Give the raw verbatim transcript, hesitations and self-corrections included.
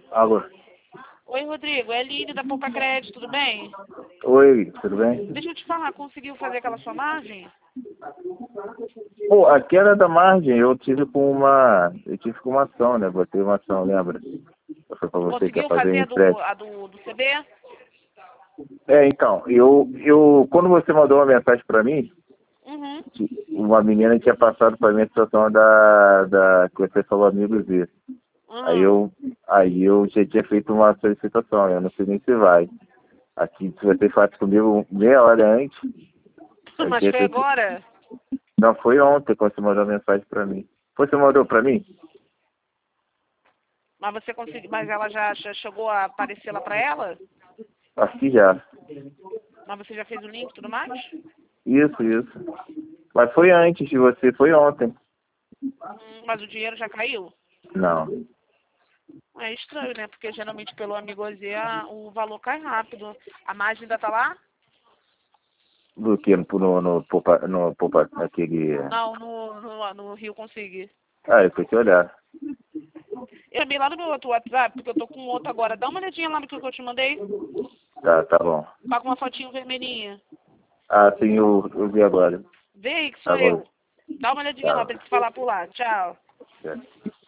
Alô? Oi, Rodrigo. É Lídia da Poupa Crédito, tudo bem? Oi, tudo bem? Deixa eu te falar, conseguiu fazer aquela sua margem? Pô, a queda da margem eu tive com uma. Eu tive com uma ação, né? Botei uma ação, lembra? Foi pra você que ia Conseguiu fazer fazer a do, empréstimo. a do, do C B? É, então, eu, eu. Quando você mandou uma mensagem pra mim, Uhum. que uma menina tinha passado pra mim a situação da. da que você falou amigos Z. Aí Uhum. eu. Aí eu já tinha feito uma solicitação, eu não sei nem se vai. Aqui, se você faz comigo meia hora antes, eu Mas tinha foi feito. agora? Não, foi ontem quando você mandou a mensagem pra mim. Você mandou pra mim? Mas você conseguiu, mas ela já, já chegou a aparecer lá pra ela? Aqui já. Mas você já fez o link e tudo mais? Isso, isso. Mas foi antes de você, foi ontem. Hum, mas o dinheiro já caiu? Não. É estranho, né? Porque geralmente pelo Amigo Z a- o valor cai rápido. A margem ainda tá lá? Do que no, no, no, Poupa- no, Poupa- naquele. Não, no, no, no Rio consegui. Ah, eu tenho que olhar. Eu também lá no meu outro WhatsApp, porque eu tô com outro agora. Dá uma olhadinha lá no que eu te mandei. Tá, tá bom. Tá com uma fotinho vermelhinha. Ah, sim, eu, eu vi agora. Vê aí que sou Agora. eu. Dá uma olhadinha lá Tá. pra ele te falar por lá. Tchau. Certo.